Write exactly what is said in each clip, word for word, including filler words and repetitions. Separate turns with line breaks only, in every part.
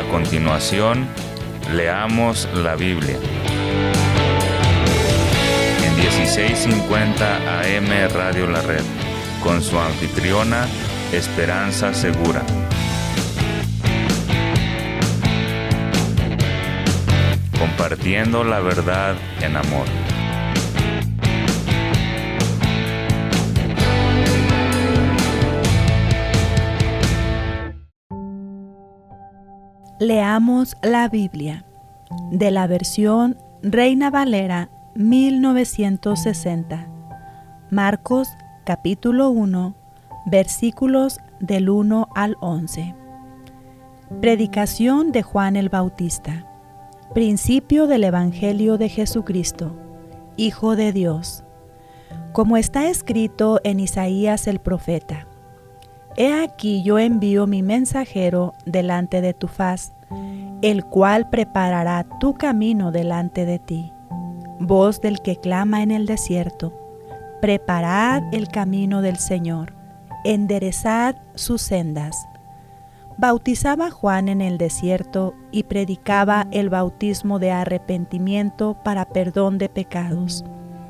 continuación, leamos la Biblia. En dieciséis cincuenta A M Radio La Red, con su anfitriona, Esperanza Segura. Compartiendo la verdad en amor.
Leamos la Biblia, de la versión Reina Valera mil novecientos sesenta. Marcos capítulo uno, versículos del uno al once. Predicación de Juan el Bautista. Principio del Evangelio de Jesucristo, Hijo de Dios. Como está escrito en Isaías el profeta: He aquí yo envío mi mensajero delante de tu faz, el cual preparará tu camino delante de ti. Voz del que clama en el desierto: preparad el camino del Señor, enderezad sus sendas. Bautizaba Juan en el desierto y predicaba el bautismo de arrepentimiento para perdón de pecados.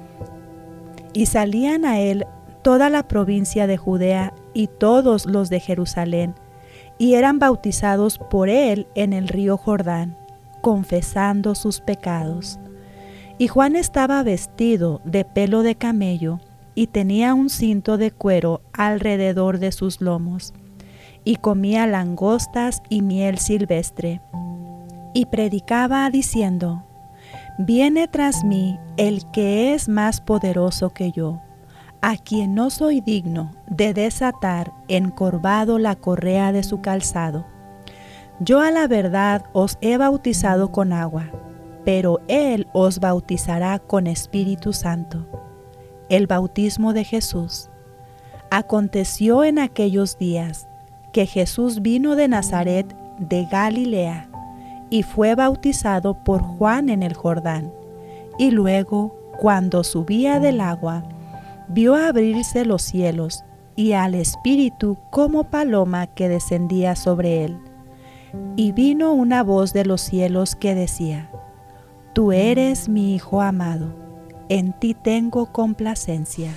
Y salían a él toda la provincia de Judea y todos los de Jerusalén, y eran bautizados por él en el río Jordán, confesando sus pecados. Y Juan estaba vestido de pelo de camello, y tenía un cinto de cuero alrededor de sus lomos, y comía langostas y miel silvestre, y predicaba diciendo: Viene tras mí el que es más poderoso que yo, a quien no soy digno de desatar encorvado la correa de su calzado. Yo a la verdad os he bautizado con agua, pero él os bautizará con Espíritu Santo. El bautismo de Jesús. Aconteció en aquellos días que Jesús vino de Nazaret de Galilea y fue bautizado por Juan en el Jordán, y luego, cuando subía del agua, vio abrirse los cielos y al Espíritu como paloma que descendía sobre él. Y vino una voz de los cielos que decía: Tú eres mi Hijo amado, en ti tengo complacencia.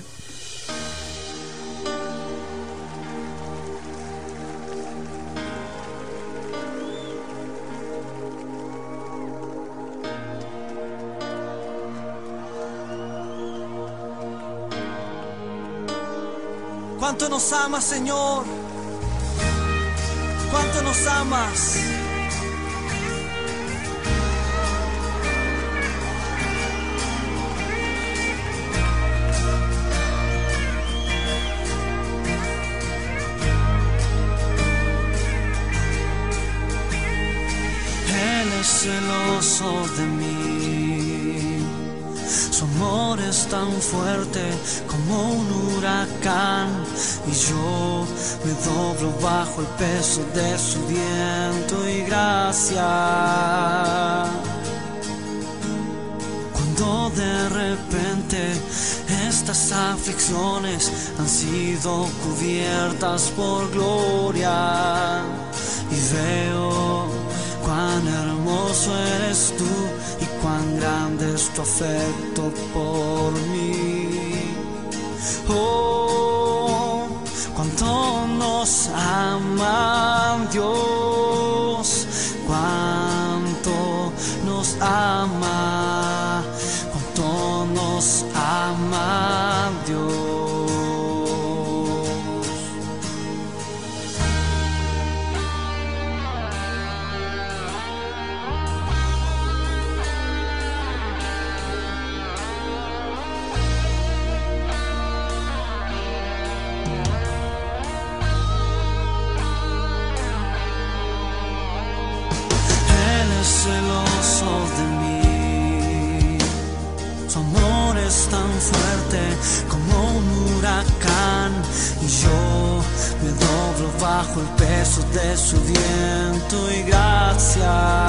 ¿Cuánto nos amas, Señor? ¿Cuánto nos amas? Él es celoso de mí. Su amor es tan fuerte como un huracán, y yo me doblo bajo el peso de su viento y gracia. Cuando de repente estas aflicciones han sido cubiertas por gloria, y veo cuán hermoso eres tú y cuán grande es tu afecto por mí. Oh, cuánto nos ama Dios, cuánto nos ama, cuánto nos ama Dios. Celoso de mí, su amor es tan fuerte como un huracán, y yo me doblo bajo el peso de su viento y gracia.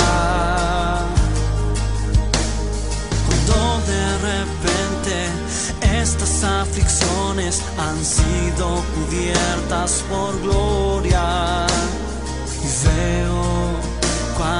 Cuando de repente estas aflicciones han sido cubiertas por gloria, y veo cuán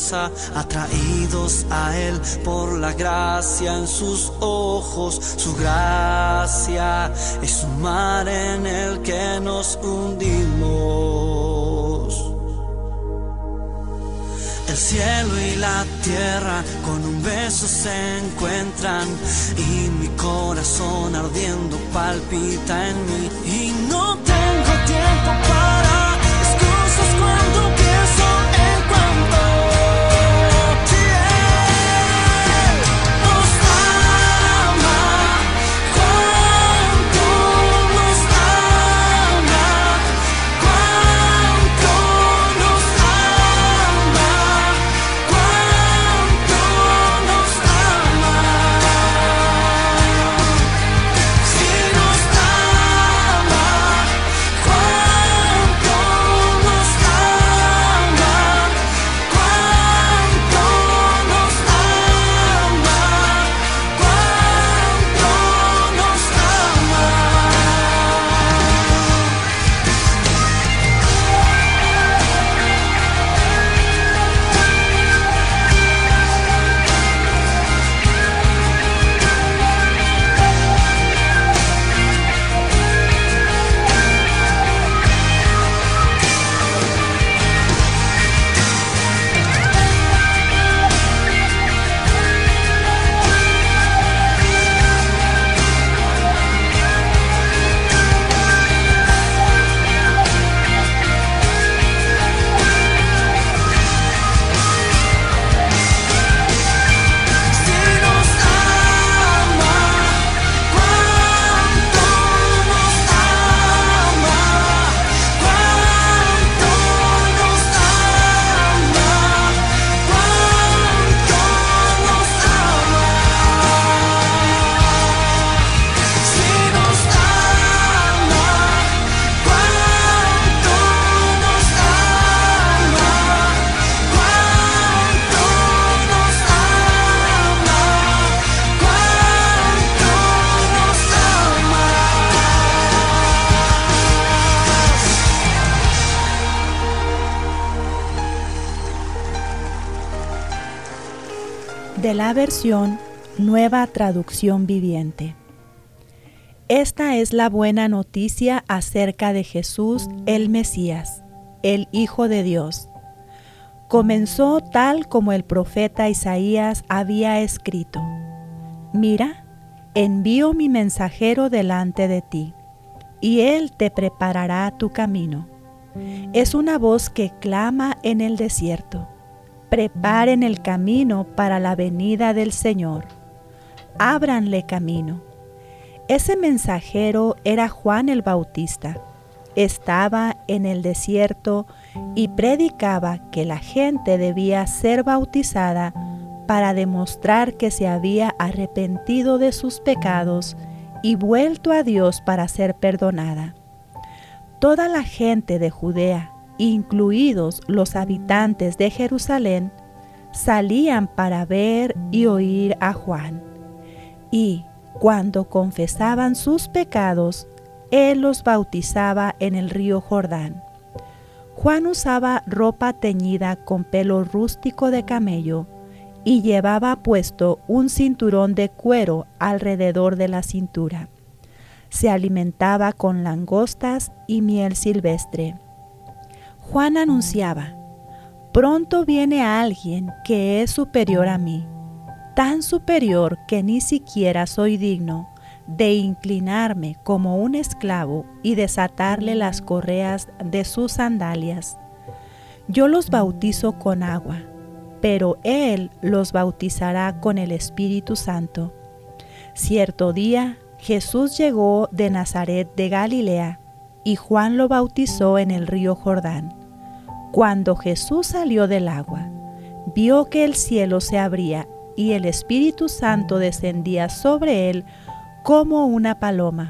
fuerza, atraídos a Él por la gracia en sus ojos. Su gracia es un mar en el que nos hundimos. El cielo y la tierra con un beso se encuentran, y mi corazón ardiendo palpita en mí. Y no tengo tiempo para excusas cuando pienso en cuanto Él nos ama, cuánto nos ama, cuánto nos ama, cuánto nos ama. Si nos ama, cuánto nos ama, cuánto nos ama, cuánto nos ama.
De la versión Nueva Traducción Viviente. Esta es la buena noticia acerca de Jesús el Mesías, el Hijo de Dios. Comenzó tal como el profeta Isaías había escrito: Mira, envío mi mensajero delante de ti, y él te preparará tu camino. Es una voz que clama en el desierto: preparen el camino para la venida del Señor. Ábranle camino. Ese mensajero era Juan el Bautista. Estaba en el desierto y predicaba que la gente debía ser bautizada para demostrar que se había arrepentido de sus pecados y vuelto a Dios para ser perdonada. Toda la gente de Judea, incluidos los habitantes de Jerusalén, salían para ver y oír a Juan. Y cuando confesaban sus pecados, él los bautizaba en el río Jordán. Juan usaba ropa teñida con pelo rústico de camello y llevaba puesto un cinturón de cuero alrededor de la cintura. Se alimentaba con langostas y miel silvestre. Juan anunciaba: pronto viene alguien que es superior a mí, tan superior que ni siquiera soy digno de inclinarme como un esclavo y desatarle las correas de sus sandalias. Yo los bautizo con agua, pero Él los bautizará con el Espíritu Santo. Cierto día, Jesús llegó de Nazaret de Galilea, y Juan lo bautizó en el río Jordán. Cuando Jesús salió del agua, vio que el cielo se abría y el Espíritu Santo descendía sobre él como una paloma.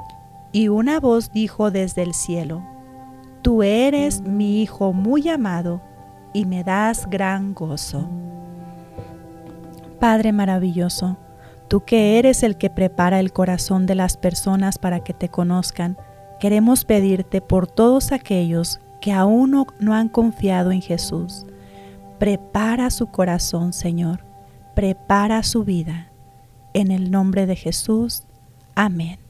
Y una voz dijo desde el cielo: Tú eres mi Hijo muy amado, y me das gran gozo. Padre maravilloso, tú que eres el que prepara el corazón de las personas para que te conozcan, queremos pedirte por todos aquellos que aún no, no han confiado en Jesús. Prepara su corazón, Señor. Prepara su vida. En el nombre de Jesús. Amén.